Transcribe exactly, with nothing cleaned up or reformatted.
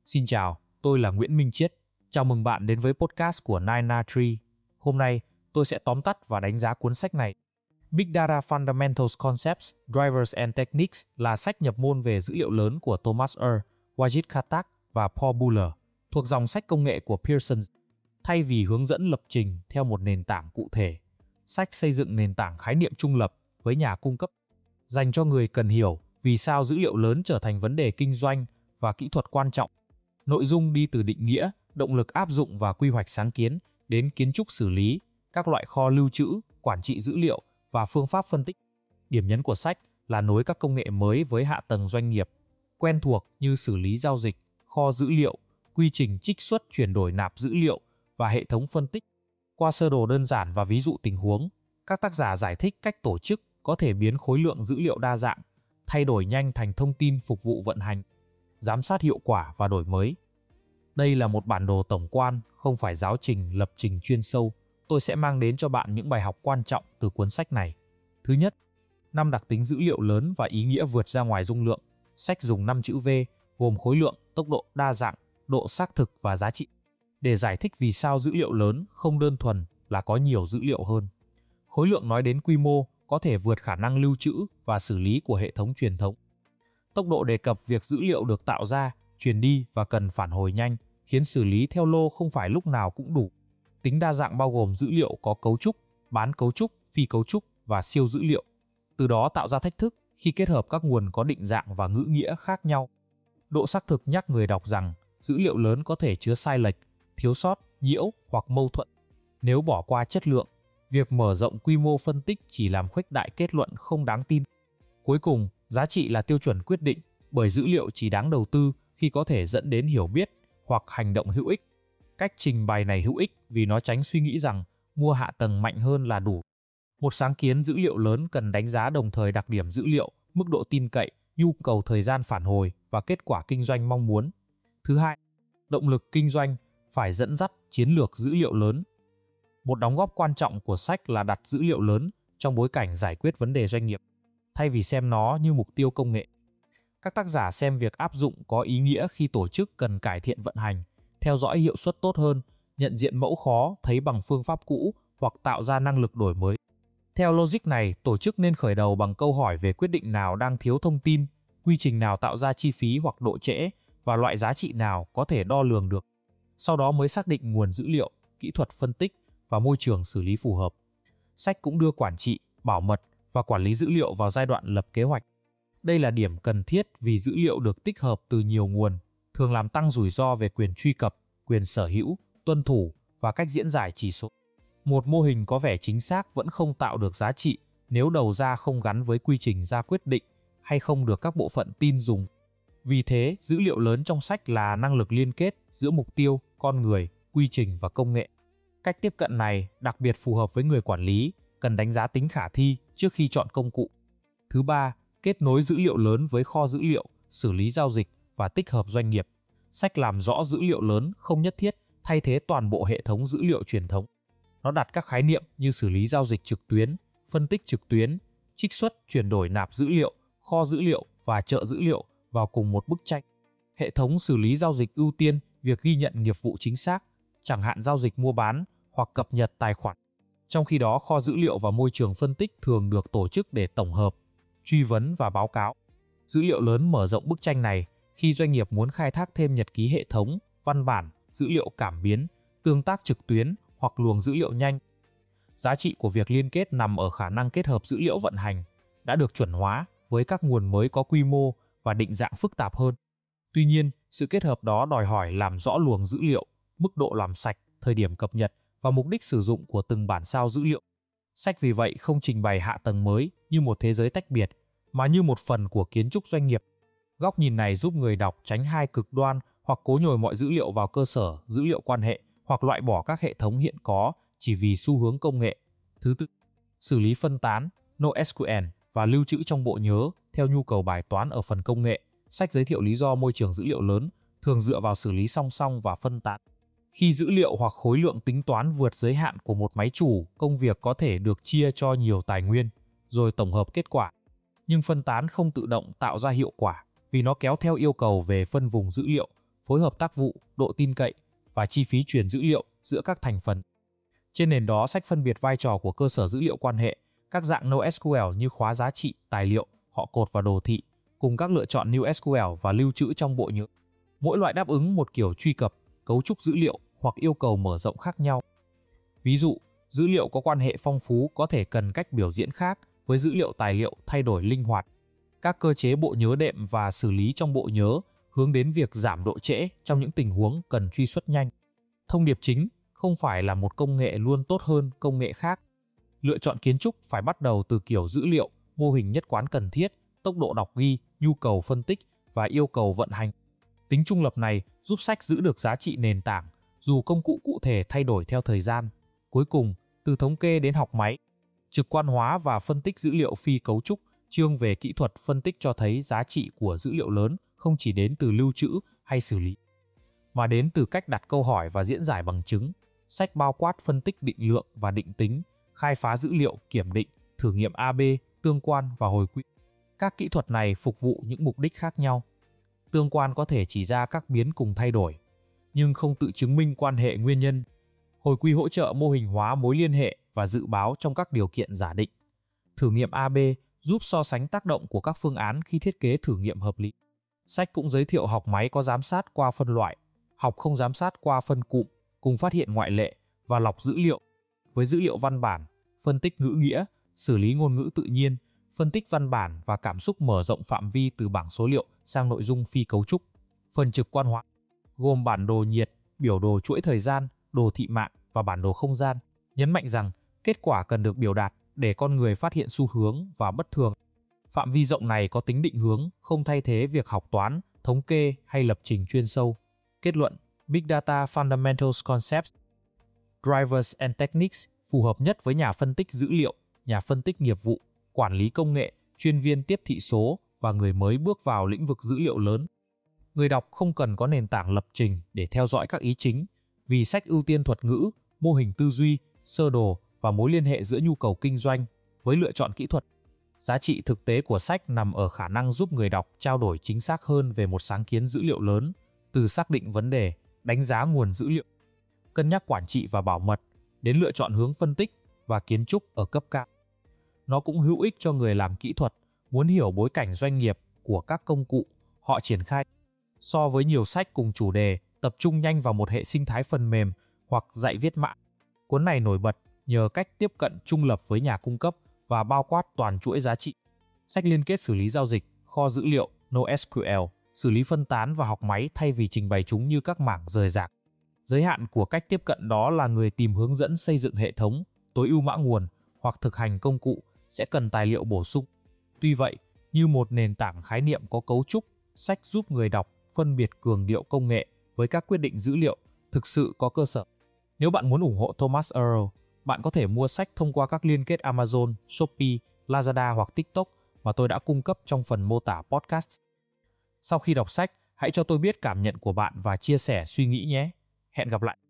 Xin chào, tôi là Nguyễn Minh Chiết. Chào mừng bạn đến với podcast của nine na Tree. Hôm nay, tôi sẽ tóm tắt và đánh giá cuốn sách này. Big Data Fundamentals Concepts, Drivers and Techniques là sách nhập môn về dữ liệu lớn của Thomas Earl, Wajid Khattak và Paul Buller, thuộc dòng sách công nghệ của Pearson. Thay vì hướng dẫn lập trình theo một nền tảng cụ thể, sách xây dựng nền tảng khái niệm trung lập với nhà cung cấp, dành cho người cần hiểu vì sao dữ liệu lớn trở thành vấn đề kinh doanh và kỹ thuật quan trọng. Nội dung đi từ định nghĩa, động lực áp dụng và quy hoạch sáng kiến đến kiến trúc xử lý, các loại kho lưu trữ, quản trị dữ liệu và phương pháp phân tích. Điểm nhấn của sách là nối các công nghệ mới với hạ tầng doanh nghiệp quen thuộc như xử lý giao dịch, kho dữ liệu, quy trình trích xuất chuyển đổi nạp dữ liệu và hệ thống phân tích. Qua sơ đồ đơn giản và ví dụ tình huống, các tác giả giải thích cách tổ chức có thể biến khối lượng dữ liệu đa dạng, thay đổi nhanh thành thông tin phục vụ vận hành, giám sát hiệu quả và đổi mới. Đây là một bản đồ tổng quan, không phải giáo trình lập trình chuyên sâu. Tôi sẽ mang đến cho bạn những bài học quan trọng từ cuốn sách này. Thứ nhất, năm đặc tính dữ liệu lớn và ý nghĩa vượt ra ngoài dung lượng. Sách dùng năm chữ V, gồm khối lượng, tốc độ, đa dạng, độ xác thực và giá trị, để giải thích vì sao dữ liệu lớn không đơn thuần là có nhiều dữ liệu hơn. Khối lượng nói đến quy mô, có thể vượt khả năng lưu trữ và xử lý của hệ thống truyền thống. Tốc độ đề cập việc dữ liệu được tạo ra, truyền đi và cần phản hồi nhanh, khiến xử lý theo lô không phải lúc nào cũng đủ. Tính đa dạng bao gồm dữ liệu có cấu trúc, bán cấu trúc, phi cấu trúc và siêu dữ liệu. Từ đó tạo ra thách thức khi kết hợp các nguồn có định dạng và ngữ nghĩa khác nhau. Độ xác thực nhắc người đọc rằng dữ liệu lớn có thể chứa sai lệch, thiếu sót, nhiễu hoặc mâu thuẫn. Nếu bỏ qua chất lượng, việc mở rộng quy mô phân tích chỉ làm khuếch đại kết luận không đáng tin. Cuối cùng, giá trị là tiêu chuẩn quyết định, bởi dữ liệu chỉ đáng đầu tư khi có thể dẫn đến hiểu biết hoặc hành động hữu ích. Cách trình bày này hữu ích vì nó tránh suy nghĩ rằng mua hạ tầng mạnh hơn là đủ. Một sáng kiến dữ liệu lớn cần đánh giá đồng thời đặc điểm dữ liệu, mức độ tin cậy, nhu cầu thời gian phản hồi và kết quả kinh doanh mong muốn. Thứ hai, động lực kinh doanh phải dẫn dắt chiến lược dữ liệu lớn. Một đóng góp quan trọng của sách là đặt dữ liệu lớn trong bối cảnh giải quyết vấn đề doanh nghiệp, thay vì xem nó như mục tiêu công nghệ. Các tác giả xem việc áp dụng có ý nghĩa khi tổ chức cần cải thiện vận hành, theo dõi hiệu suất tốt hơn, nhận diện mẫu khó thấy bằng phương pháp cũ hoặc tạo ra năng lực đổi mới. Theo logic này, tổ chức nên khởi đầu bằng câu hỏi về quyết định nào đang thiếu thông tin, quy trình nào tạo ra chi phí hoặc độ trễ và loại giá trị nào có thể đo lường được. Sau đó mới xác định nguồn dữ liệu, kỹ thuật phân tích và môi trường xử lý phù hợp. Sách cũng đưa quản trị, bảo mật và quản lý dữ liệu vào giai đoạn lập kế hoạch. Đây là điểm cần thiết vì dữ liệu được tích hợp từ nhiều nguồn, thường làm tăng rủi ro về quyền truy cập, quyền sở hữu, tuân thủ và cách diễn giải chỉ số. Một mô hình có vẻ chính xác vẫn không tạo được giá trị nếu đầu ra không gắn với quy trình ra quyết định hay không được các bộ phận tin dùng. Vì thế, dữ liệu lớn trong sách là năng lực liên kết giữa mục tiêu, con người, quy trình và công nghệ. Cách tiếp cận này đặc biệt phù hợp với người quản lý, cần đánh giá tính khả thi trước khi chọn công cụ. Thứ ba, kết nối dữ liệu lớn với kho dữ liệu, xử lý giao dịch và tích hợp doanh nghiệp. Sách làm rõ dữ liệu lớn không nhất thiết thay thế toàn bộ hệ thống dữ liệu truyền thống. Nó đặt các khái niệm như xử lý giao dịch trực tuyến, phân tích trực tuyến, trích xuất, chuyển đổi nạp dữ liệu, kho dữ liệu và chợ dữ liệu vào cùng một bức tranh. Hệ thống xử lý giao dịch ưu tiên việc ghi nhận nghiệp vụ chính xác, chẳng hạn giao dịch mua bán hoặc cập nhật tài khoản. Trong khi đó, kho dữ liệu và môi trường phân tích thường được tổ chức để tổng hợp, truy vấn và báo cáo. Dữ liệu lớn mở rộng bức tranh này khi doanh nghiệp muốn khai thác thêm nhật ký hệ thống, văn bản, dữ liệu cảm biến, tương tác trực tuyến hoặc luồng dữ liệu nhanh. Giá trị của việc liên kết nằm ở khả năng kết hợp dữ liệu vận hành, đã được chuẩn hóa với các nguồn mới có quy mô và định dạng phức tạp hơn. Tuy nhiên, sự kết hợp đó đòi hỏi làm rõ luồng dữ liệu, mức độ làm sạch, thời điểm cập nhật và mục đích sử dụng của từng bản sao dữ liệu. Sách vì vậy không trình bày hạ tầng mới như một thế giới tách biệt, mà như một phần của kiến trúc doanh nghiệp. Góc nhìn này giúp người đọc tránh hai cực đoan hoặc cố nhồi mọi dữ liệu vào cơ sở dữ liệu quan hệ hoặc loại bỏ các hệ thống hiện có chỉ vì xu hướng công nghệ. Thứ tư, xử lý phân tán, NoSQL và lưu trữ trong bộ nhớ theo nhu cầu bài toán ở phần công nghệ. Sách giới thiệu lý do môi trường dữ liệu lớn thường dựa vào xử lý song song và phân tán. Khi dữ liệu hoặc khối lượng tính toán vượt giới hạn của một máy chủ, công việc có thể được chia cho nhiều tài nguyên, rồi tổng hợp kết quả. Nhưng phân tán không tự động tạo ra hiệu quả, vì nó kéo theo yêu cầu về phân vùng dữ liệu, phối hợp tác vụ, độ tin cậy và chi phí truyền dữ liệu giữa các thành phần. Trên nền đó, sách phân biệt vai trò của cơ sở dữ liệu quan hệ, các dạng NoSQL như khóa giá trị, tài liệu, họ cột và đồ thị, cùng các lựa chọn NewSQL và lưu trữ trong bộ nhớ. Mỗi loại đáp ứng một kiểu truy cập, cấu trúc dữ liệu hoặc yêu cầu mở rộng khác nhau. Ví dụ, dữ liệu có quan hệ phong phú có thể cần cách biểu diễn khác với dữ liệu tài liệu thay đổi linh hoạt. Các cơ chế bộ nhớ đệm và xử lý trong bộ nhớ hướng đến việc giảm độ trễ trong những tình huống cần truy xuất nhanh. Thông điệp chính không phải là một công nghệ luôn tốt hơn công nghệ khác. Lựa chọn kiến trúc phải bắt đầu từ kiểu dữ liệu, mô hình nhất quán cần thiết, tốc độ đọc ghi, nhu cầu phân tích và yêu cầu vận hành. Tính trung lập này giúp sách giữ được giá trị nền tảng, dù công cụ cụ thể thay đổi theo thời gian. Cuối cùng, từ thống kê đến học máy, trực quan hóa và phân tích dữ liệu phi cấu trúc, chương về kỹ thuật phân tích cho thấy giá trị của dữ liệu lớn không chỉ đến từ lưu trữ hay xử lý, mà đến từ cách đặt câu hỏi và diễn giải bằng chứng. Sách bao quát phân tích định lượng và định tính, khai phá dữ liệu, kiểm định, thử nghiệm A B, tương quan và hồi quy. Các kỹ thuật này phục vụ những mục đích khác nhau. Tương quan có thể chỉ ra các biến cùng thay đổi, nhưng không tự chứng minh quan hệ nguyên nhân. Hồi quy hỗ trợ mô hình hóa mối liên hệ và dự báo trong các điều kiện giả định. Thử nghiệm A B giúp so sánh tác động của các phương án khi thiết kế thử nghiệm hợp lý. Sách cũng giới thiệu học máy có giám sát qua phân loại, học không giám sát qua phân cụm, cùng phát hiện ngoại lệ và lọc dữ liệu. Với dữ liệu văn bản, phân tích ngữ nghĩa, xử lý ngôn ngữ tự nhiên, phân tích văn bản và cảm xúc mở rộng phạm vi từ bảng số liệu sang nội dung phi cấu trúc. Phần trực quan hóa gồm bản đồ nhiệt, biểu đồ chuỗi thời gian, đồ thị mạng và bản đồ không gian, nhấn mạnh rằng kết quả cần được biểu đạt để con người phát hiện xu hướng và bất thường. Phạm vi rộng này có tính định hướng, không thay thế việc học toán, thống kê hay lập trình chuyên sâu. Kết luận, Big Data Fundamentals Concepts, Drivers and Techniques phù hợp nhất với nhà phân tích dữ liệu, nhà phân tích nghiệp vụ, quản lý công nghệ, chuyên viên tiếp thị số và người mới bước vào lĩnh vực dữ liệu lớn. Người đọc không cần có nền tảng lập trình để theo dõi các ý chính, vì sách ưu tiên thuật ngữ, mô hình tư duy, sơ đồ và mối liên hệ giữa nhu cầu kinh doanh với lựa chọn kỹ thuật. Giá trị thực tế của sách nằm ở khả năng giúp người đọc trao đổi chính xác hơn về một sáng kiến dữ liệu lớn, từ xác định vấn đề, đánh giá nguồn dữ liệu, cân nhắc quản trị và bảo mật, đến lựa chọn hướng phân tích và kiến trúc ở cấp cao. Nó cũng hữu ích cho người làm kỹ thuật, muốn hiểu bối cảnh doanh nghiệp của các công cụ họ triển khai. So với nhiều sách cùng chủ đề, tập trung nhanh vào một hệ sinh thái phần mềm hoặc dạy viết mã, cuốn này nổi bật nhờ cách tiếp cận trung lập với nhà cung cấp và bao quát toàn chuỗi giá trị. Sách liên kết xử lý giao dịch, kho dữ liệu, NoSQL, xử lý phân tán và học máy thay vì trình bày chúng như các mảng rời rạc. Giới hạn của cách tiếp cận đó là người tìm hướng dẫn xây dựng hệ thống, tối ưu mã nguồn hoặc thực hành công cụ sẽ cần tài liệu bổ sung. Tuy vậy, như một nền tảng khái niệm có cấu trúc, sách giúp người đọc phân biệt cường điệu công nghệ với các quyết định dữ liệu thực sự có cơ sở. Nếu bạn muốn ủng hộ Thomas Earl, bạn có thể mua sách thông qua các liên kết Amazon, Shopee, Lazada hoặc TikTok mà tôi đã cung cấp trong phần mô tả podcast. Sau khi đọc sách, hãy cho tôi biết cảm nhận của bạn và chia sẻ suy nghĩ nhé. Hẹn gặp lại!